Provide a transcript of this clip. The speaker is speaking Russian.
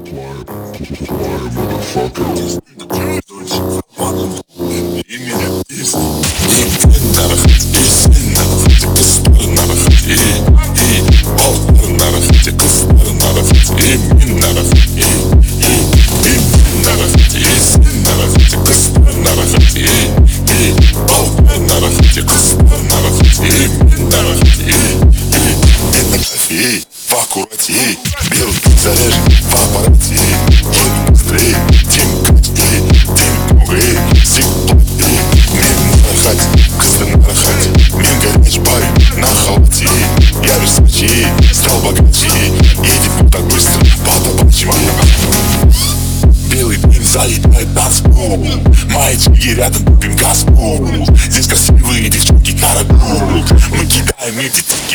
Аккуратней, белый заряжен в аппарате. Чем быстрее, тем красивее, тем много симпатии. Мен нарахать, кызды нарахать. Мен горячий парень на халате. Я Версачи, стал богаче. Едем так быстро, по-табачьему. Белый дым залетает танцпол. Мои чиги рядом, купим газпол. Здесь красивые девчонки карабул. Мы кидаем эти тики